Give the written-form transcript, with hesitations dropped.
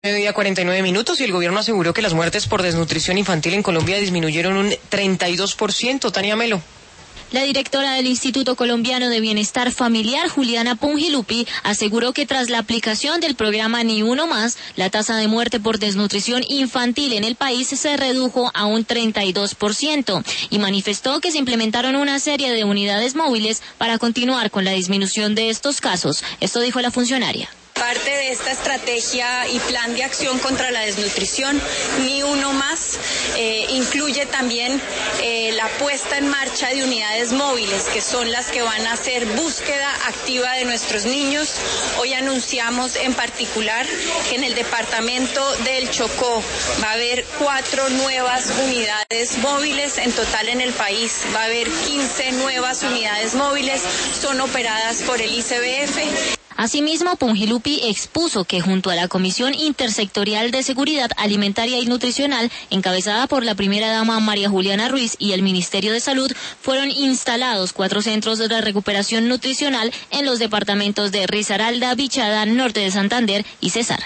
Día 49 minutos y el gobierno aseguró que las muertes por desnutrición infantil en Colombia disminuyeron un 32%. Tania Melo. La directora del Instituto Colombiano de Bienestar Familiar, Juliana Pungilupi, aseguró que tras la aplicación del programa Ni Uno Más, la tasa de muerte por desnutrición infantil en el país se redujo a un 32% y manifestó que se implementaron una serie de unidades móviles para continuar con la disminución de estos casos. Esto dijo la funcionaria. Parte de esta estrategia y plan de acción contra la desnutrición, Ni Uno Más, incluye también la puesta en marcha de unidades móviles, que son las que van a hacer búsqueda activa de nuestros niños. Hoy anunciamos en particular que en el departamento del Chocó va a haber 4 nuevas unidades móviles. En total en el país va a haber 15 nuevas unidades móviles, son operadas por el ICBF. Asimismo, Pungilupi expuso que junto a la Comisión Intersectorial de Seguridad Alimentaria y Nutricional, encabezada por la primera dama María Juliana Ruiz y el Ministerio de Salud, fueron instalados 4 centros de recuperación nutricional en los departamentos de Risaralda, Bichada, Norte de Santander y Cesar.